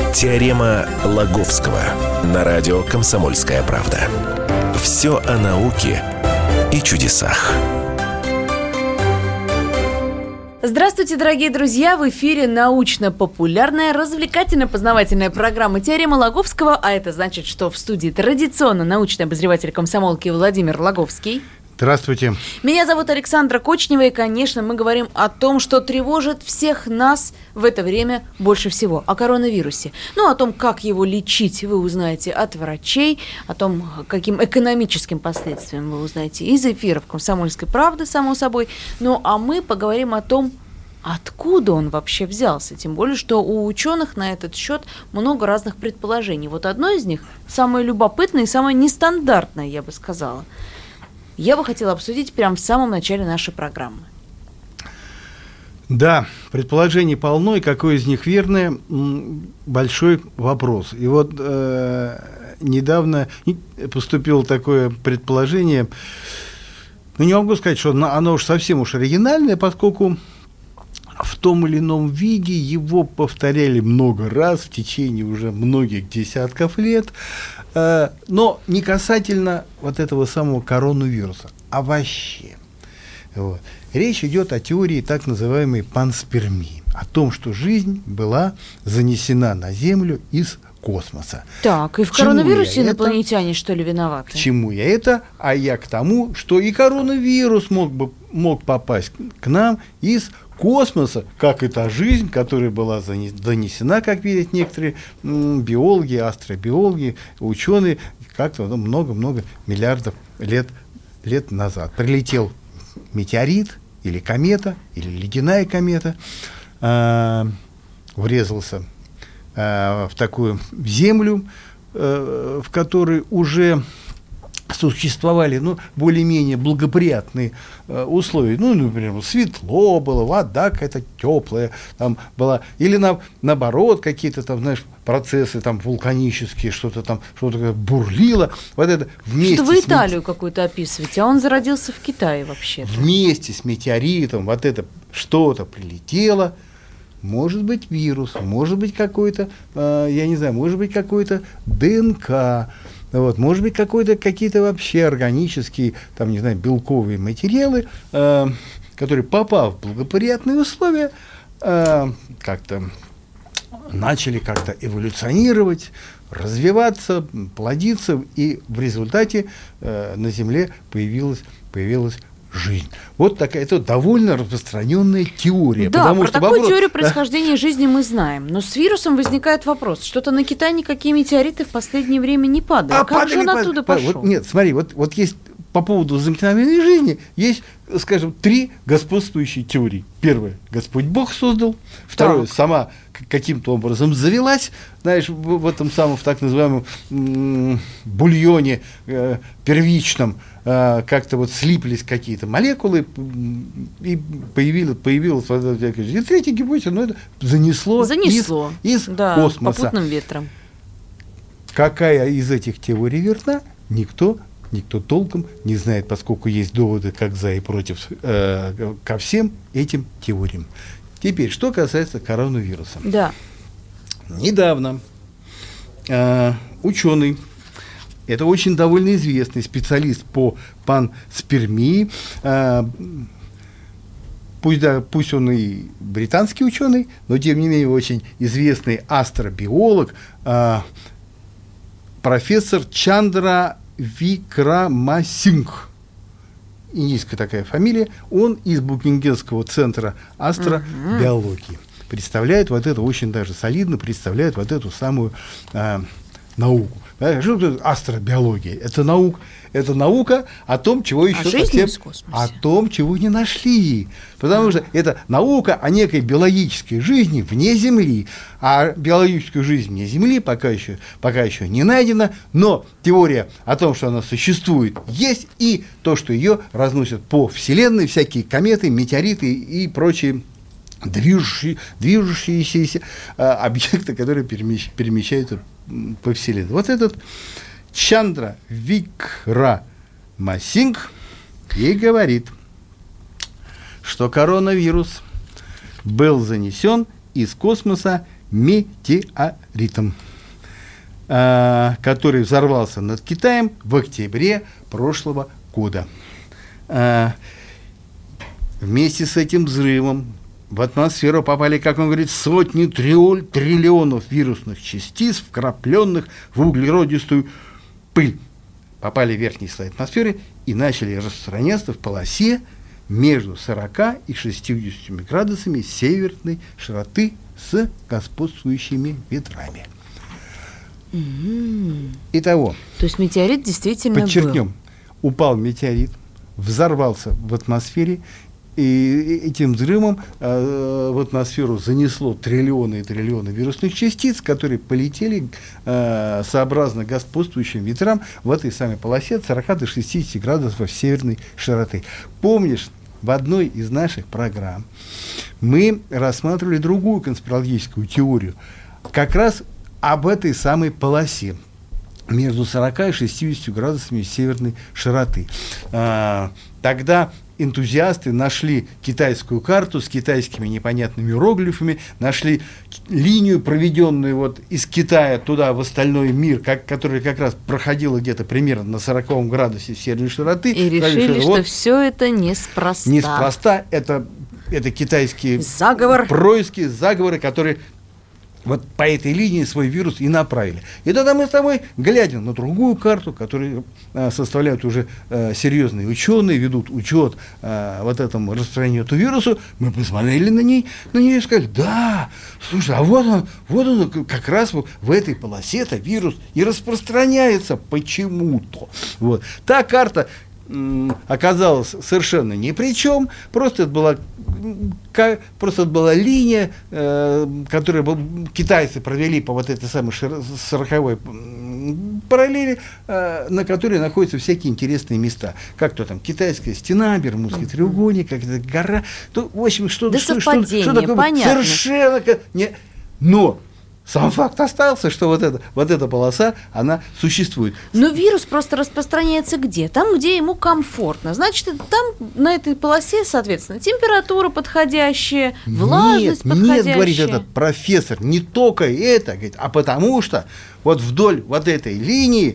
Теорема Лаговского на радио «Комсомольская правда». Все о науке и чудесах. Здравствуйте, дорогие друзья! В эфире научно-популярная, развлекательно-познавательная программа «Теорема Лаговского», а это значит, что в студии традиционно научный обозреватель комсомолки Владимир Лаговский. Здравствуйте. Меня зовут Александра Кочнева, и, конечно, мы говорим о том, что тревожит всех нас в это время больше всего, о коронавирусе. О том, как его лечить, вы узнаете от врачей, о том, каким экономическим последствиям вы узнаете из эфиров «Комсомольской правды», само собой. А мы поговорим о том, откуда он вообще взялся, тем более, что у ученых на этот счет много разных предположений. Вот одно из них, самое любопытное и самое нестандартное, я бы сказала, я бы хотела обсудить прямо в самом начале нашей программы. Да, предположений полно, и какое из них верное – большой вопрос. И вот недавно поступило такое предположение, не могу сказать, что оно уж совсем оригинальное, поскольку в том или ином виде его повторяли много раз в течение уже многих десятков лет, но не касательно вот этого самого коронавируса, а вообще. Вот. Речь идет о теории так называемой панспермии, о том, что жизнь была занесена на Землю из космоса. Так, и в коронавирусе инопланетяне, что ли, виноваты? К чему я это? А я к тому, что и коронавирус мог попасть к нам из космоса, как и та жизнь, которая была донесена, как видят некоторые биологи, астробиологи, ученые, как-то много-много миллиардов лет назад. Прилетел метеорит или комета, или ледяная комета, врезался в такую землю, в которой уже существовали более-менее благоприятные условия. Например, светло было, вода какая-то теплая там была. Или наоборот, какие-то там, процессы там вулканические, что-то бурлило. Вот это вместе. Что вы Италию какую-то описываете, а он зародился в Китае вообще-то. Вместе с метеоритом вот это что-то прилетело. Может быть вирус, может быть какой-то, я не знаю, может быть какой-то ДНК. Может быть, какие-то вообще органические, белковые материалы, которые, попав в благоприятные условия, как-то начали эволюционировать, развиваться, плодиться, и в результате на Земле появилась жизнь. Вот такая, это довольно распространенная теория. Да, про такую теорию происхождения жизни мы знаем. Но с вирусом возникает вопрос. Что-то на Китай никакие метеориты в последнее время не падают. Как же он оттуда пошел? Нет, смотри, вот есть по поводу возникновения жизни, есть, скажем, 3 господствующие теории. Первая – Господь Бог создал. Второе – сама каким-то образом завелась, в этом самом, в так называемом бульоне первичном, как-то слиплись какие-то молекулы, и появилась вот эта жизнь. И третья гипотеза, это занесло из космоса. Попутным ветром. Какая из этих теорий верна, никто толком не знает, поскольку есть доводы как за и против ко всем этим теориям. Теперь, что касается коронавируса. Да. Недавно ученый, это очень довольно известный специалист по панспермии, пусть он и британский ученый, но тем не менее очень известный астробиолог, профессор Чандра Викрамасингх, индийская такая фамилия, он из Букингемского центра астробиологии. Представляет очень даже солидно, представляет эту самую науку. Что это астробиология? Это наука о том, чего еще о том, чего не нашли. Потому что это наука о некой биологической жизни вне Земли. А биологическую жизнь вне Земли пока еще не найдена, но теория о том, что она существует, есть, и то, что ее разносят по Вселенной всякие кометы, метеориты и прочие движущиеся объекты, которые перемещаются по Вселенной. Вот этот Чандра Викрамасингх и говорит, что коронавирус был занесен из космоса метеоритом, который взорвался над Китаем в октябре прошлого года. Вместе с этим взрывом в атмосферу попали, как он говорит, сотни триллионов вирусных частиц, вкрапленных в углеродистую пыль. Попали в верхний слой атмосферы и начали распространяться в полосе между 40 и 60 градусами северной широты с господствующими ветрами. Итого. То есть метеорит действительно подчеркнем, упал метеорит, взорвался в атмосфере, и этим взрывом в атмосферу занесло триллионы и триллионы вирусных частиц, которые полетели сообразно господствующим ветрам в этой самой полосе от 40 до 60 градусов северной широты. Помнишь, в одной из наших программ мы рассматривали другую конспирологическую теорию, как раз об этой самой полосе между 40 и 60 градусами северной широты. Тогда энтузиасты нашли китайскую карту с китайскими непонятными иероглифами, нашли линию, проведенную вот из Китая туда в остальной мир, которая как раз проходила где-то примерно на 40 градусе северной широты. И решили, что все это неспроста. Неспроста, это китайские заговоры, которые вот по этой линии свой вирус и направили. И тогда мы с тобой, глядя на другую карту, которую составляют уже серьезные ученые, ведут учет вот этому распространению этого вируса, мы посмотрели на нее и сказали, да, слушай, а вот он как раз в этой полосе-то вирус и распространяется почему-то. Вот. Та карта оказалась совершенно ни при чем, просто это была линия, которую китайцы провели по вот этой самой 40-й параллели, на которой находятся всякие интересные места. Как то там китайская стена, Бермудский треугольник, какая-то гора. То, в общем, что такое понятно. Совершенно не. Но сам факт остался, что вот эта полоса, она существует. Но вирус просто распространяется где? Там, где ему комфортно. Значит, там на этой полосе, соответственно, температура подходящая, влажность подходящая. Нет, говорит этот профессор, не только это, говорит, а потому что вот вдоль вот этой линии,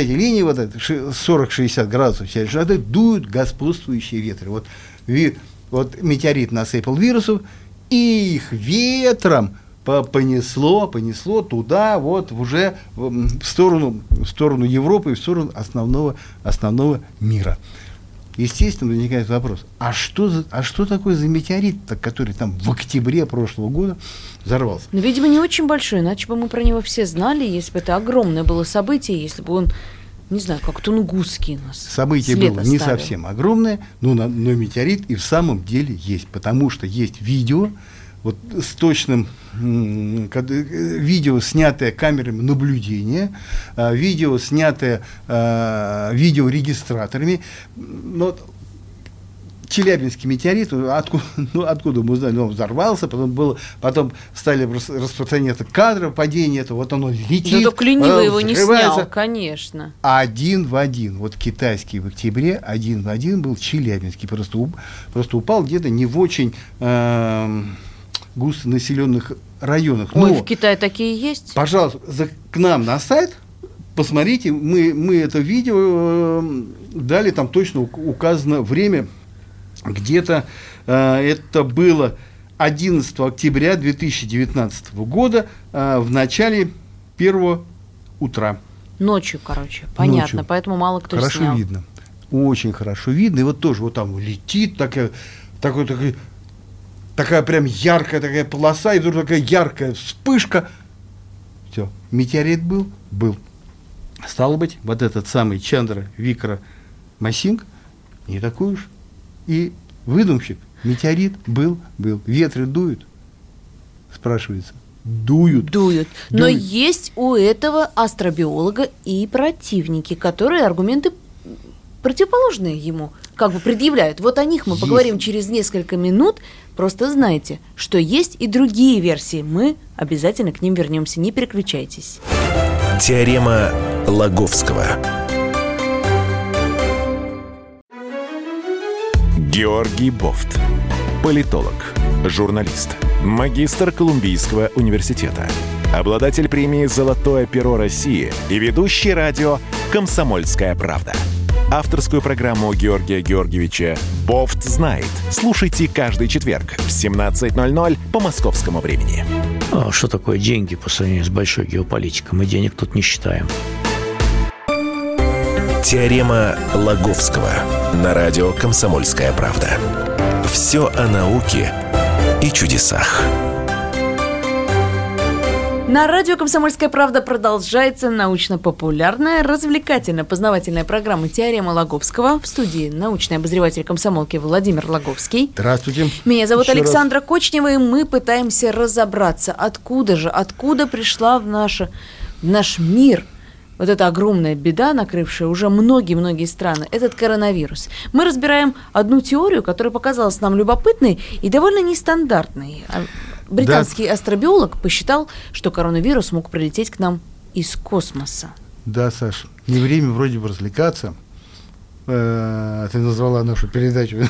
40-60 градусов северной дуют господствующие ветры. Вот метеорит насыпал вирусов, и их ветром понесло туда, вот уже в сторону Европы и в сторону основного мира. Естественно, возникает вопрос, а что такое за метеорит, который там в октябре прошлого года взорвался? Ну, видимо, не очень большой, иначе бы мы про него все знали, если бы это огромное было событие, если бы он, не знаю, как Тунгусский у нас. Событие было не совсем огромное, но метеорит и в самом деле есть, потому что есть видео, вот с точным видео, снятое камерами наблюдения, видео, снятое видеорегистраторами. Но Челябинский метеорит, откуда мы знаем, он взорвался, потом стали распространяться кадры падения, вот оно летит. Да только лениво его не снял, конечно. Один в один, вот китайский в октябре, один в один был Челябинский, просто упал где-то не в очень густонаселенных районах. Ой, в Китае такие есть? Пожалуйста, к нам на сайт посмотрите, мы это видео дали, там точно указано время, где-то это было 11 октября 2019 года в начале 1 утра. Ночью, понятно, поэтому мало кто хорошо снял. Видно, очень хорошо видно, и вот тоже вот там летит такая прям яркая такая полоса, и вдруг такая яркая вспышка. Все, метеорит был. Стало быть, вот этот самый Чандра Викра Масинг не такой уж и выдумщик. Метеорит был. Ветры дуют? Спрашивается. Дуют. Но есть у этого астробиолога и противники, которые аргументы противоположные ему как бы предъявляют. Вот о них мы поговорим через несколько минут. Просто знайте, что есть и другие версии. Мы обязательно к ним вернемся. Не переключайтесь. Теорема Лаговского. Георгий Бофт, политолог, Журналист, магистр Колумбийского университета, обладатель премии «Золотое перо России» и ведущий радио «Комсомольская правда». Авторскую программу Георгия Георгиевича «Бофт знает». Слушайте каждый четверг в 17:00 по московскому времени. А что такое деньги по сравнению с большой геополитикой? Мы денег тут не считаем. Теорема Лаговского на радио «Комсомольская правда». Все о науке и чудесах. На радио «Комсомольская правда» продолжается научно-популярная, развлекательно-познавательная программа «Теорема Лаговского». В студии научный обозреватель комсомолки Владимир Лаговский. Здравствуйте. Меня зовут Еще Александра Кочнева, и мы пытаемся разобраться, откуда пришла в наш мир вот эта огромная беда, накрывшая уже многие-многие страны, этот коронавирус. Мы разбираем одну теорию, которая показалась нам любопытной и довольно нестандартной. Британский астробиолог посчитал, что коронавирус мог прилететь к нам из космоса. Да, Саш, не время вроде бы развлекаться. Ты назвала нашу передачу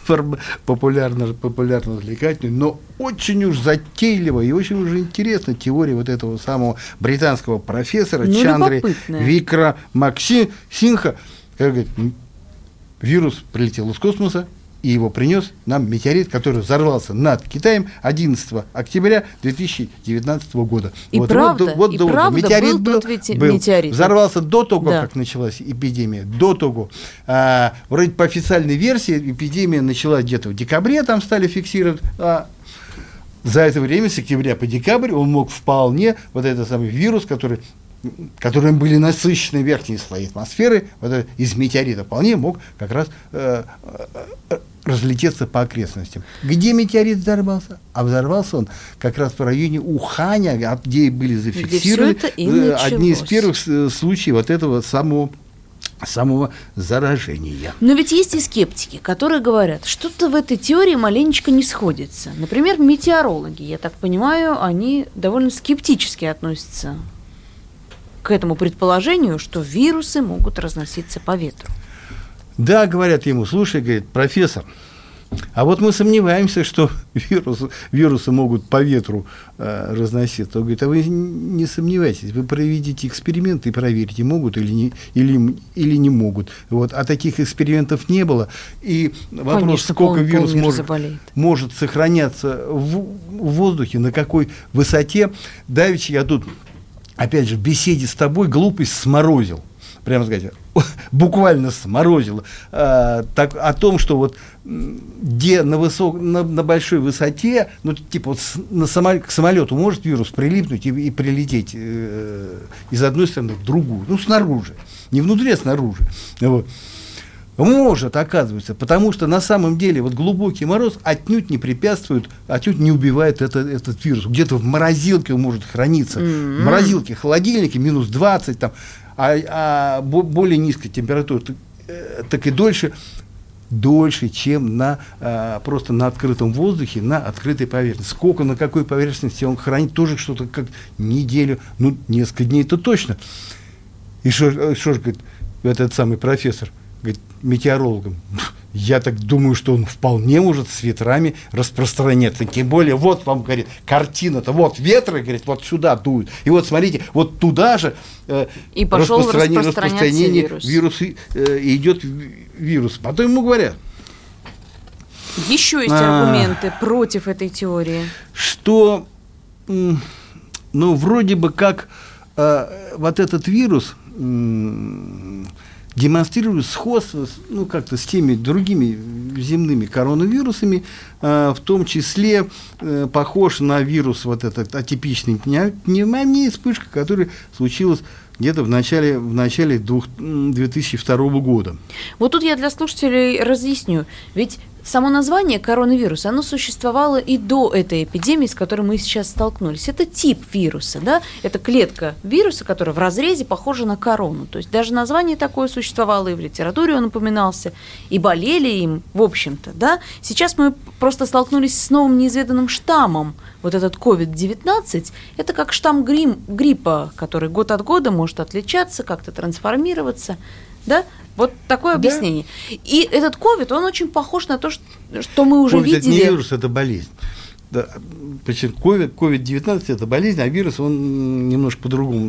популярно-развлекательную, но очень уж затейливо и очень уж интересна теория вот этого самого британского профессора Чандри Викрамаксинха. Как говорит, вирус прилетел из космоса, и его принес нам метеорит, который взорвался над Китаем 11 октября 2019 года. И правда метеорит был тот метеорит. Взорвался до того, как началась эпидемия, до того. Вроде по официальной версии эпидемия началась где-то в декабре, там стали фиксировать. За это время, с октября по декабрь, он мог вполне, вот этот самый вирус, которым были насыщены верхние слои атмосферы, вот из метеорита вполне мог как раз разлететься по окрестностям. Где метеорит взорвался? А взорвался он как раз в районе Уханя, где были зафиксированы одни из первых случаев вот этого самого заражения. Но ведь есть и скептики, которые говорят, что-то в этой теории маленечко не сходится. Например, метеорологи, я так понимаю, они довольно скептически относятся к этому предположению, что вирусы могут разноситься по ветру. Да, говорят ему, слушай, говорит, профессор, а вот мы сомневаемся, что вирусы могут по ветру разноситься. Он говорит, а вы не сомневайтесь, вы проведите эксперименты и проверите, могут или не могут. Вот. А таких экспериментов не было. И вопрос, конечно, сколько вирус может сохраняться в воздухе, на какой высоте. Давеча я тут, опять же, в беседе с тобой глупость сморозил. Прямо сказать, буквально сморозило, о том, что вот где на большой высоте, ну, типа вот к самолету может вирус прилипнуть и прилететь из одной стороны в другую, ну, снаружи, не внутри, а снаружи. Вот. Может, оказывается, потому что на самом деле вот глубокий мороз отнюдь не препятствует, отнюдь не убивает этот вирус. Где-то в морозилке он может храниться. В морозилке, холодильнике минус 20, там, а более низкая температура, так и дольше, чем просто на открытом воздухе, на открытой поверхности. Сколько, на какой поверхности он хранит, тоже что-то как неделю, ну, несколько дней, это точно. И что же, говорит, этот самый профессор, говорит, метеорологам, я так думаю, что он вполне может с ветрами распространяться. Тем более, вот вам, говорит, картина-то, вот ветры, говорит, вот сюда дуют. И вот смотрите, вот туда же и пошел распространение вируса, идет вирус. Потом ему говорят. Еще есть аргументы против этой теории. Что, ну, вроде бы как вот этот вирус демонстрирует сходство, ну, как-то с теми другими земными коронавирусами, в том числе похож на вирус вот этот атипичный пневмонии, вспышка, которая случилась где-то в начале 2002 года. Вот тут я для слушателей разъясню. Ведь само название коронавирус, оно существовало и до этой эпидемии, с которой мы сейчас столкнулись. Это тип вируса, да? Это клетка вируса, которая в разрезе похожа на корону. То есть даже название такое существовало, и в литературе он упоминался, и болели им, в общем-то, да? Сейчас мы просто столкнулись с новым неизведанным штаммом. Вот этот COVID-19, это как штамм гриппа, который год от года может отличаться, как-то трансформироваться, да? Вот такое объяснение. И этот COVID, он очень похож на то, что мы уже COVID видели. Это не вирус, это болезнь. да, причем COVID-19 это болезнь, а вирус он немножко по-другому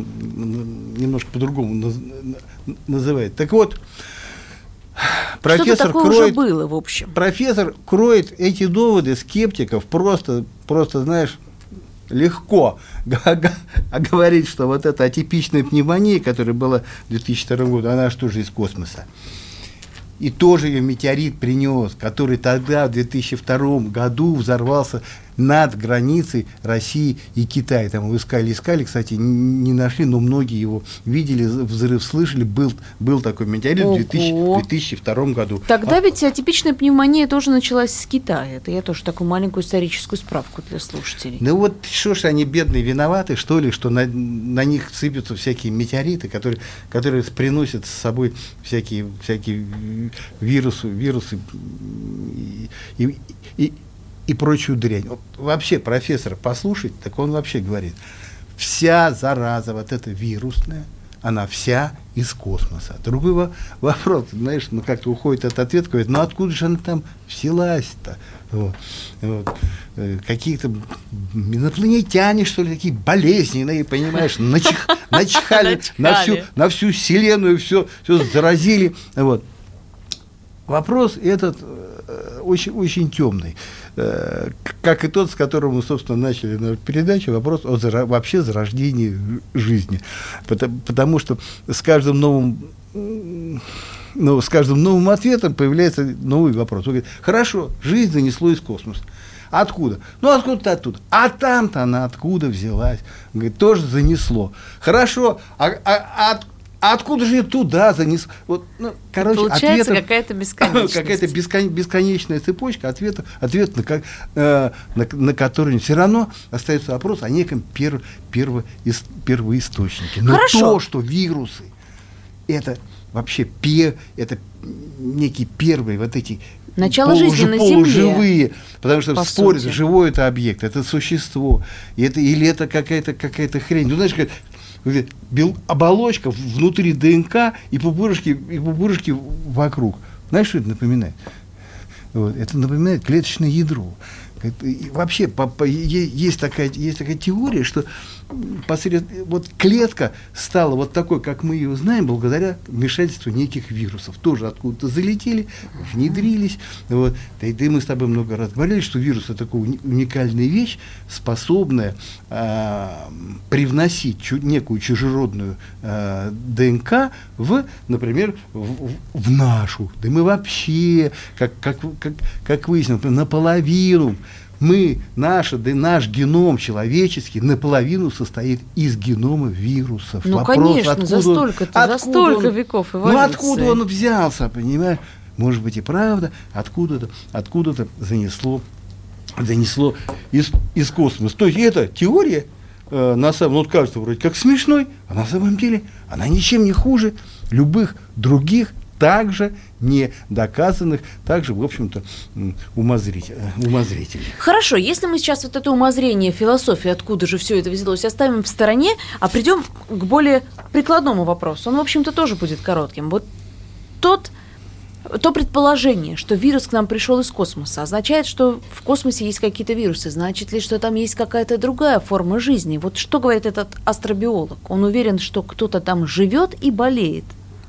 называет. Так вот, профессор уже было, в общем. Профессор кроет эти доводы скептиков просто, знаешь, легко говорить, что вот эта атипичная пневмония, которая была в 2002 году, она же тоже из космоса. И тоже ее метеорит принес, который тогда, в 2002 году, взорвался над границей России и Китая. Там его искали, кстати, не нашли, но многие его видели, взрыв слышали. Был такой метеорит в 2002 году. Тогда ведь атипичная пневмония тоже началась с Китая. Это я тоже такую маленькую историческую справку для слушателей. Ну вот что ж они, бедные, виноваты, что ли, что на них сыпятся всякие метеориты, которые приносят с собой всякие вирусы и прочую дрянь. Вот вообще профессор послушать, так он вообще говорит, вся зараза вот эта вирусная, она вся из космоса. Другой вопрос, знаешь, как-то уходит от ответа, говорит, откуда же она там взялась-то? Какие-то инопланетяне, что ли, такие болезненные, понимаешь, начихали на всю Вселенную, все заразили. Вопрос этот очень темный. Как и тот, с которым мы, собственно, начали нашу передачу, вопрос о вообще зарождении жизни. Потому что с каждым новым ответом появляется новый вопрос. Он говорит, хорошо, жизнь занесло из космоса. Откуда? Откуда-то оттуда. А там-то она откуда взялась? Он говорит, тоже занесло. Хорошо, откуда же туда занесло? Получается какая-то бесконечность. Какая-то бесконечная цепочка ответов, на которые все равно остается вопрос о неком первоисточнике. Но то, что вирусы, это вообще это некие первые вот эти начало жизни на Земле. Полуживые, потому что спорят, живой это объект, это существо, или это какая-то хрень. Знаешь, оболочка внутри ДНК и пупырышки вокруг. Знаешь, что это напоминает? Это напоминает клеточное ядро. И вообще есть такая теория, что клетка стала такой, как мы ее знаем, благодаря вмешательству неких вирусов. Тоже откуда-то залетели, внедрились. Да и мы с тобой много раз говорили, что вирус — это такая уникальная вещь, способная привносить некую чужеродную ДНК например, в нашу. Да мы вообще, как выяснилось, наполовину. Наш геном человеческий наполовину состоит из генома вирусов. Конечно, за столько веков эволюции. Откуда он взялся, понимаешь? Может быть и правда, откуда-то занесло из космоса. То есть эта теория, на самом деле, кажется вроде как смешной, а на самом деле она ничем не хуже любых других, также не доказанных, также, в общем-то, умозрителей. Хорошо, если мы сейчас это умозрение, философию, откуда же все это взялось, оставим в стороне, а придем к более прикладному вопросу. Он, в общем-то, тоже будет коротким. То предположение, что вирус к нам пришел из космоса, означает, что в космосе есть какие-то вирусы. Значит ли, что там есть какая-то другая форма жизни? Что говорит этот астробиолог? Он уверен, что кто-то там живет и болеет.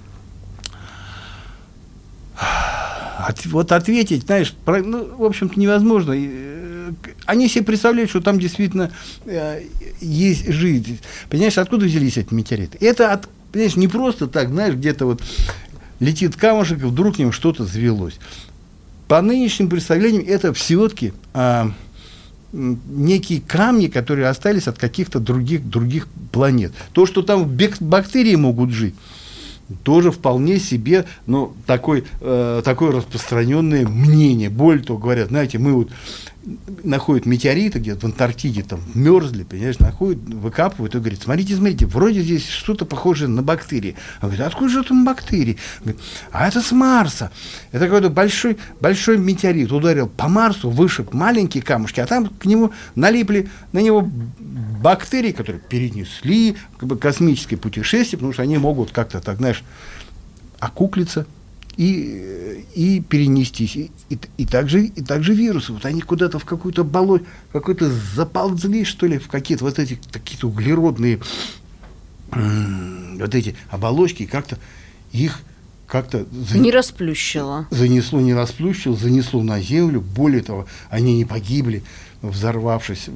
Ответить, знаешь, в общем-то, невозможно. Они себе представляют, что там действительно есть жизнь. Понимаешь, откуда взялись эти метеориты? Это, понимаешь, не просто так, знаешь, где-то летит камушек, и вдруг к ним что-то завелось. По нынешним представлениям, это все-таки некие камни, которые остались от каких-то других планет. То, что там бактерии могут жить, тоже вполне себе, такое распространенное мнение. Более того, говорят, знаете, мы находят метеориты где-то в Антарктиде, там мерзли, понимаешь, находят, выкапывают и говорят, смотрите, вроде здесь что-то похожее на бактерии. Он говорит, откуда же там бактерии? Говорит, а это с Марса. Это какой-то большой метеорит ударил по Марсу, вышиб маленькие камушки, а там к нему налипли на него бактерии, которые перенесли космическое путешествие, потому что они могут как-то так, знаешь, окуклиться и перенестись. И также вирусы. Вот они куда-то в какую-то болото, какой-то заползли, что ли, в какие-то вот эти какие-то углеродные вот эти оболочки, как-то их не расплющило. Не расплющило, занесло на землю. Более того, они не погибли, взорвавшись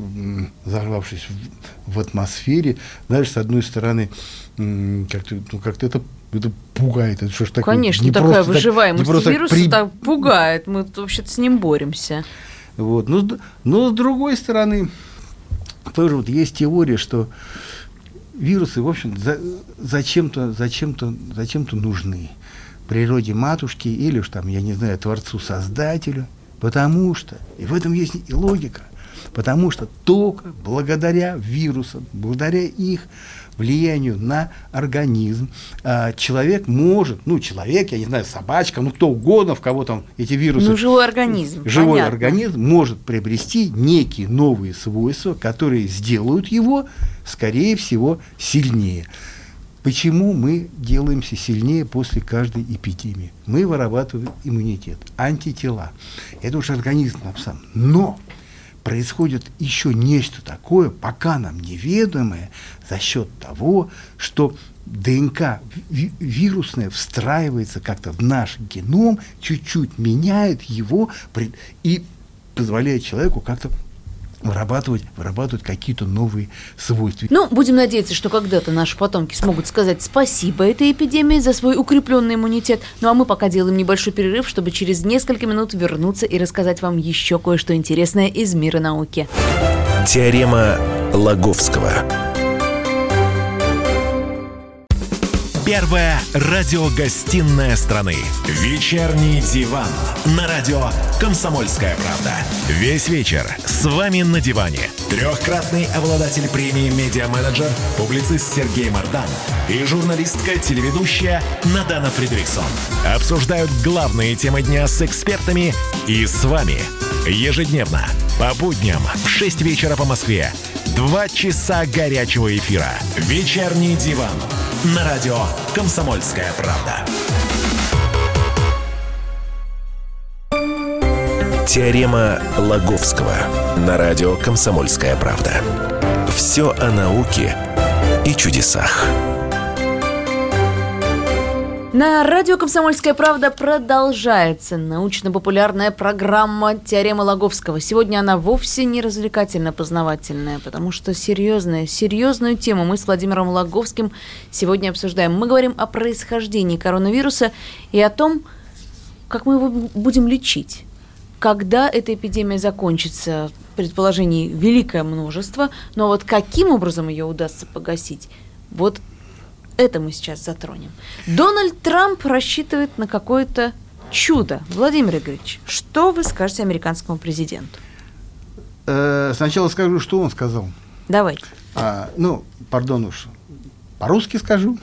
в атмосфере. Знаешь, с одной стороны, как-то это пугает. Это что ж такое? Конечно, такая выживаемость вируса так пугает. Мы вообще-то с ним боремся. Вот. Но с другой стороны, тоже вот есть теория, что вирусы, в общем, зачем-то нужны природе матушки или уж там, я не знаю, Творцу-Создателю, потому что, и в этом есть и логика, потому что только благодаря вирусам, благодаря их влиянию на организм, человек может, человек, я не знаю, собачка, кто угодно, в кого там эти вирусы... живой организм, Живой понятно. организм может приобрести некие новые свойства, которые сделают его, скорее всего, сильнее. Почему мы делаемся сильнее после каждой эпидемии? Мы вырабатываем иммунитет, антитела. Это уж организм сам. Но происходит еще нечто такое, пока нам неведомое, за счет того, что ДНК вирусная встраивается как-то в наш геном, чуть-чуть меняет его и позволяет человеку как-то вырабатывать какие-то новые свойства. Будем надеяться, что когда-то наши потомки смогут сказать спасибо этой эпидемии за свой укрепленный иммунитет. А мы пока делаем небольшой перерыв, чтобы через несколько минут вернуться и рассказать вам еще кое-что интересное из мира науки. Теорема Лаговского. Первая радиогостинная страны. Вечерний диван. На радио «Комсомольская правда». Весь вечер с вами на диване. Трехкратный обладатель премии «Медиа-менеджер», публицист Сергей Мардан и журналистка-телеведущая Надана Фридрихсон обсуждают главные темы дня с экспертами и с вами. Ежедневно, по будням, в 6 вечера по Москве. 2 часа горячего эфира. Вечерний диван. На радио «Комсомольская правда». Теорема Лаговского. На радио «Комсомольская правда». Все о науке и чудесах. На радио «Комсомольская правда» продолжается научно-популярная программа «Теорема Лаговского». Сегодня она вовсе не развлекательно-познавательная, потому что серьезную тему мы с Владимиром Лаговским сегодня обсуждаем. Мы говорим о происхождении коронавируса и о том, как мы его будем лечить. Когда эта эпидемия закончится, предположений великое множество, но вот каким образом ее удастся погасить, это мы сейчас затронем. Дональд Трамп рассчитывает на какое-то чудо. Владимир Игоревич, что вы скажете американскому президенту? Сначала скажу, что он сказал. Давайте. Пардон уж, по-русски скажу.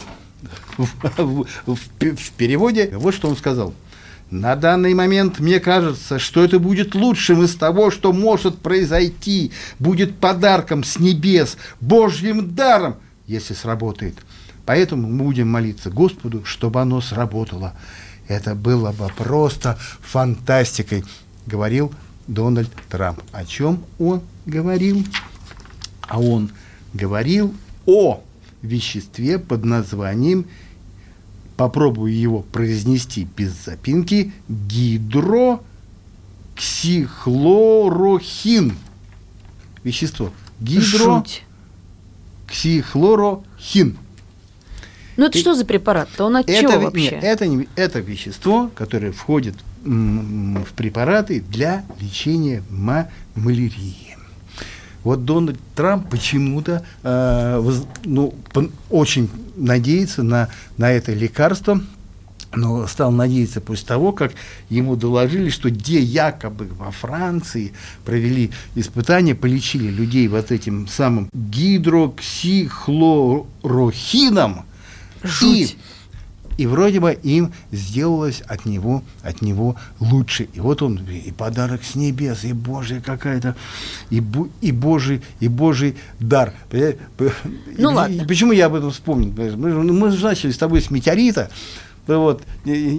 В переводе вот что он сказал. На данный момент мне кажется, что это будет лучшим из того, что может произойти, будет подарком с небес, Божьим даром, если сработает. Поэтому мы будем молиться Господу, чтобы оно сработало. Это было бы просто фантастикой, говорил Дональд Трамп. О чем он говорил? А он говорил о веществе под названием, попробую его произнести без запинки, гидроксихлорохин. Вещество. Гидроксихлорохин. Это что за препарат-то? Он от чего вообще? Это вещество, которое входит в препараты для лечения малярии. Вот Дональд Трамп почему-то очень надеется на это лекарство, но стал надеяться после того, как ему доложили, что якобы во Франции провели испытания, полечили людей вот этим самым гидроксихлорохином. Жуть. И вроде бы им сделалось от него лучше. И вот он, и подарок с небес, и Божья какая-то, и Божий дар. Ладно. Почему я об этом вспомнил? Мы же начали с тобой с метеорита.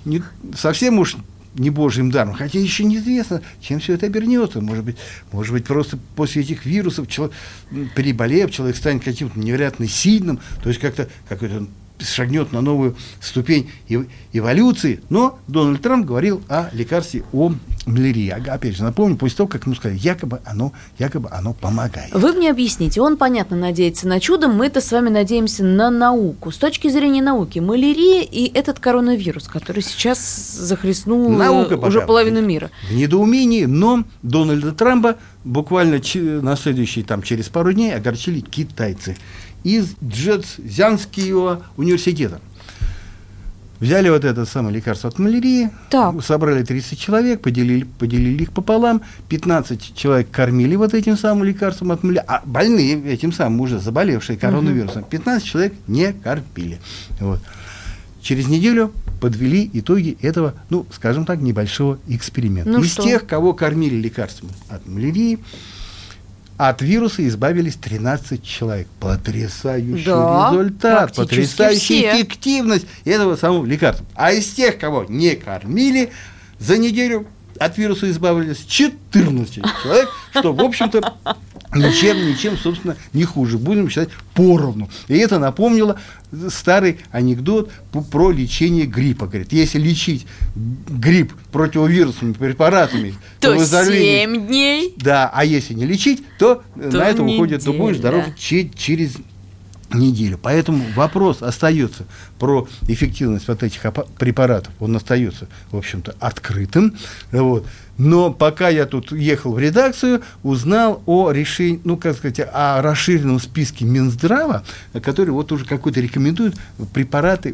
совсем уж не божьим даром, хотя еще неизвестно, чем все это обернется. Может быть, просто после этих вирусов, переболев, человек станет каким-то невероятно сильным, то есть как-то какой-то шагнет на новую ступень эволюции. Но Дональд Трамп говорил о лекарстве от малярии. Опять же, напомню, после того, как ему сказали, якобы оно помогает. Вы мне объясните, он, понятно, надеется на чудо, мы-то с вами надеемся на науку. С точки зрения науки, малярия и этот коронавирус, который сейчас захлестнул уже половину мира. В недоумении, но Дональда Трампа буквально на следующий, через пару дней огорчили китайцы из Джэцзянского университета. Взяли вот это самое лекарство от малярии, собрали 30 человек, поделили их пополам, 15 человек кормили вот этим самым лекарством от малярии, а больные этим самым уже заболевшие коронавирусом, 15 человек не кормили. Вот. Через неделю подвели итоги этого, скажем так, небольшого эксперимента. Из тех, кого кормили лекарством от малярии, от вируса избавились 13 человек. Потрясающий результат, потрясающая эффективность этого самого лекарства. А из тех, кого не кормили, за неделю от вируса избавились 14 человек, что, в общем-то, ничем, собственно, не хуже. Будем считать поровну. И это напомнило старый анекдот про лечение гриппа. Говорит, если лечить грипп противовирусными препаратами, то 7 дней. Да, а если не лечить, то на это уходит, то будешь здоров через неделю. Поэтому вопрос остается про эффективность вот этих препаратов, он остается, в общем-то, открытым. Вот. Но пока я тут ехал в редакцию, узнал о решении, о расширенном списке Минздрава, который вот уже какой-то рекомендует препараты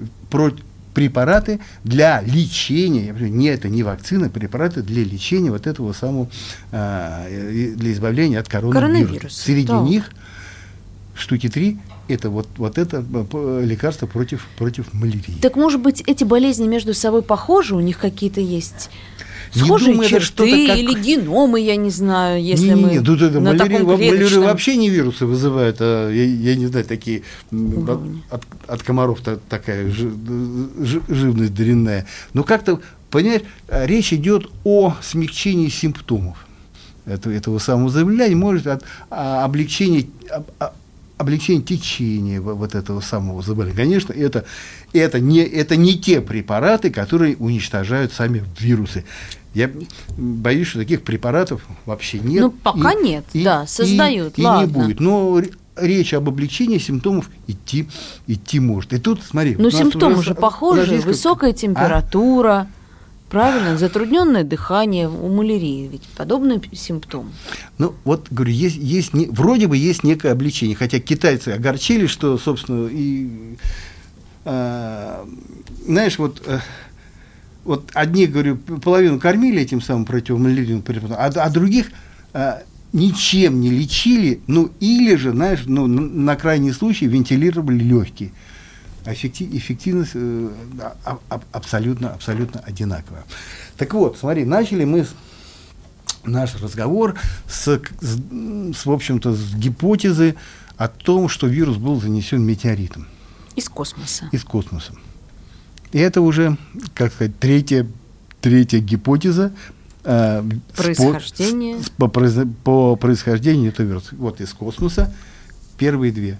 для лечения, это не вакцина, препараты для лечения вот этого самого, для избавления от коронавируса. Среди них штуки 3 это вот это лекарство против малярии. Так, может быть, эти болезни между собой похожи? У них какие-то есть схожие черты или геномы, я не знаю, если мы на таком малярию вообще не вирусы вызывают, а я не знаю, такие от комаров такая живность дрянная. Но как-то, понимаешь, речь идет о смягчении симптомов этого самого заболевания, может, от облегчения течения вот этого самого заболевания. Конечно, это не те препараты, которые уничтожают сами вирусы. Я боюсь, что таких препаратов вообще нет. Пока нет, создают, и не будет. Но речь об облегчении симптомов идти может. И тут, смотри... симптомы же похожи, высокая температура, правильно, затрудненное дыхание, у малярии ведь подобный симптом. Говорю, вроде бы есть некое облегчение, хотя китайцы огорчили, что, собственно, знаешь, вот одни, говорю, половину кормили этим самым противомалярийным препаратом, а других ничем не лечили, или же, знаешь, на крайний случай вентилировали легкие. Эффективность абсолютно одинаковая. Так вот, смотри, начали мы наш разговор в общем-то, с гипотезы о том, что вирус был занесен метеоритом. Из космоса. И это уже, как сказать, третья гипотеза происхождения. По происхождению этого вируса. Вот из космоса первые две.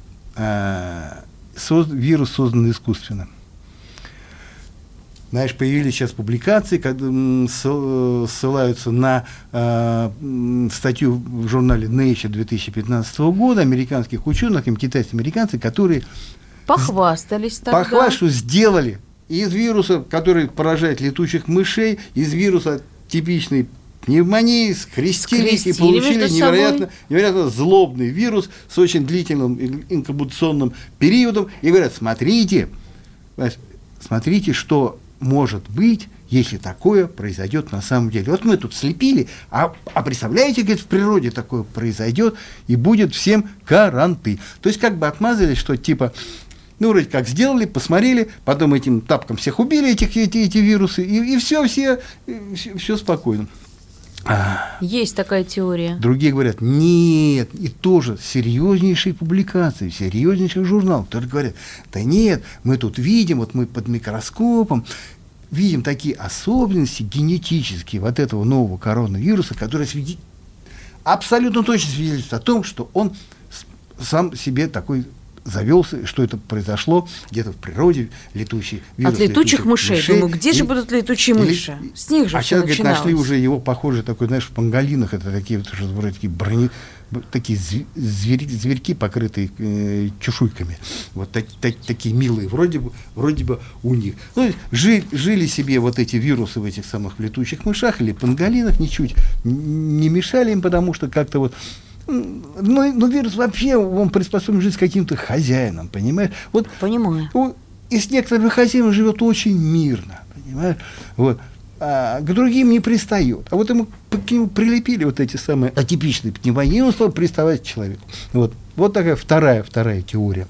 Вирус создан искусственно. Знаешь, появились сейчас публикации, ссылаются на статью в журнале Nature 2015 года американских ученых, китайцы-американцы, которые похвастались тогда. Что сделали из вируса, который поражает летучих мышей, из вируса типичной пневмонии, скрестились и получили невероятно злобный вирус с очень длительным инкубационным периодом. И говорят, смотрите, что может быть, если такое произойдет на самом деле. Вот мы тут слепили, а представляете, говорит, в природе такое произойдет, и будет всем каранты. То есть как бы отмазались, что типа, вроде как сделали, посмотрели, потом этим тапком всех убили, эти вирусы, и все спокойно. Есть такая теория. Другие говорят, нет, и тоже серьезнейшие публикации, серьезнейших журналов, которые говорят, да нет, мы тут видим, вот мы под микроскопом, видим такие особенности генетические вот этого нового коронавируса, которые абсолютно точно свидетельствуют о том, что он сам себе такой завелся, что это произошло где-то в природе, летучий вирус. От летучих мышей. Думаю, где же будут летучие мыши? С них же все сейчас, начиналось. Нашли уже его, похоже, такой, знаешь, в панголинах, это такие вот, вроде такие зверьки, покрытые чешуйками. Вот такие милые, вроде бы у них. Ну, жили себе вот эти вирусы в этих самых летучих мышах или панголинах, ничуть не мешали им, потому что как-то вот. Но вирус вообще, он приспособлен жить с каким-то хозяином, понимаешь? Вот, понимаю. И с некоторыми хозяевами живет очень мирно, понимаешь? Вот. А к другим не пристает. А вот ему к нему прилепили вот эти самые атипичные пневмонии, и он стал приставать к человеку. Вот такая вторая теория.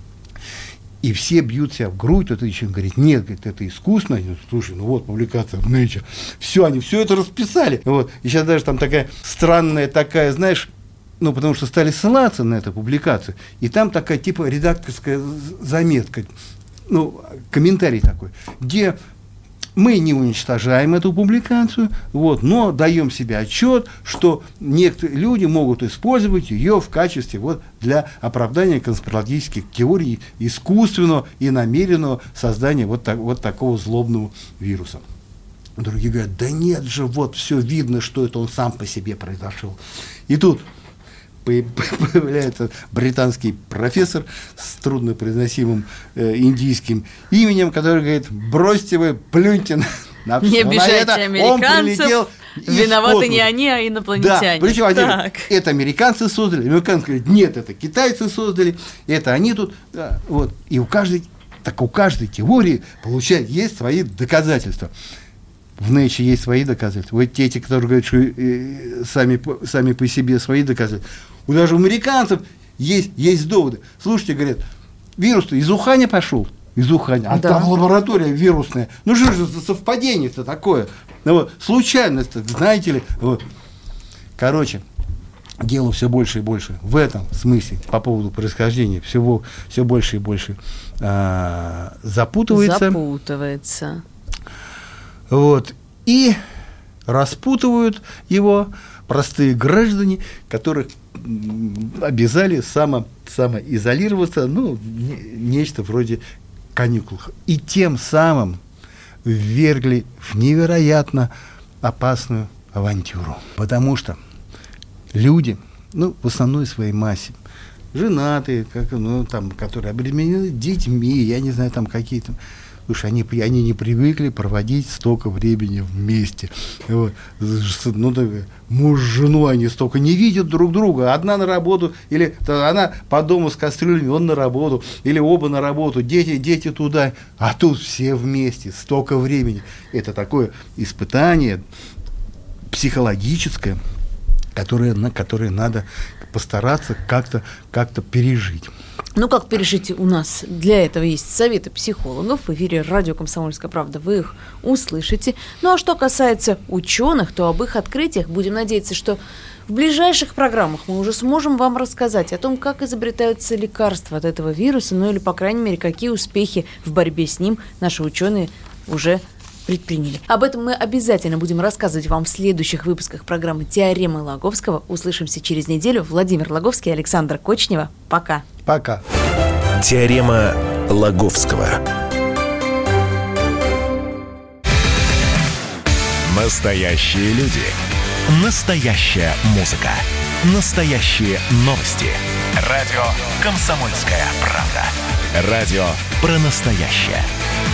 И все бьют себя в грудь, вот еще говорит, нет, говорит, это искусственно. Слушай, ну вот публикация в Nature, все, они все это расписали. Вот. И сейчас даже там такая странная такая, знаешь, ну, потому что стали ссылаться на эту публикацию, и там такая типа редакторская заметка, ну, комментарий такой, где мы не уничтожаем эту публикацию, вот, но даем себе отчет, что некоторые люди могут использовать ее в качестве вот, для оправдания конспирологических теорий искусственного и намеренного создания вот такого злобного вируса. Другие говорят, да нет же, вот все видно, что это он сам по себе произошел. И тут появляется британский профессор с труднопроизносимым индийским именем, который говорит, бросьте вы, плюньте на все. Не обижайте американцев, виноваты не они, а инопланетяне. Да, причем это американцы создали, американцы говорят, нет, это китайцы создали, это они тут, да, вот. И у каждой теории, получается, есть свои доказательства. В Nature есть свои доказательства. Вот эти, которые говорят, что сами по себе свои доказательства. Даже у американцев есть доводы. Слушайте, говорят, вирус-то из Уханя пошел. Из Уханя. А там лаборатория вирусная. Ну что же за совпадение-то такое? Ну, вот, случайность, знаете ли. Вот. Короче, дело все больше и больше. В этом смысле, по поводу происхождения, все больше и больше запутывается. Вот. И распутывают его простые граждане, которых обязали самоизолироваться, ну, нечто вроде каникул. И тем самым ввергли в невероятно опасную авантюру. Потому что люди, ну, в основной своей массе, женатые, которые обременены детьми, я не знаю, там какие-то. Слушай, они не привыкли проводить столько времени вместе. Вот. Ну, муж с женой, они столько не видят друг друга. Одна на работу, или она по дому с кастрюлями, он на работу, или оба на работу, дети туда. А тут все вместе, столько времени. Это такое испытание психологическое, которое надо постараться как-то пережить. Ну, как пережить у нас? Для этого есть советы психологов. В эфире радио «Комсомольская правда». Вы их услышите. Ну, а что касается ученых, то об их открытиях будем надеяться, что в ближайших программах мы уже сможем вам рассказать о том, как изобретаются лекарства от этого вируса, ну или, по крайней мере, какие успехи в борьбе с ним наши ученые уже предприняли. Об этом мы обязательно будем рассказывать вам в следующих выпусках программы «Теоремы Лаговского». Услышимся через неделю. Владимир Лаговский, Александра Кочнева. Пока. Пока. Теорема Лаговского. Настоящие люди. Настоящая музыка. Настоящие новости. Радио «Комсомольская правда». Радио про настоящее.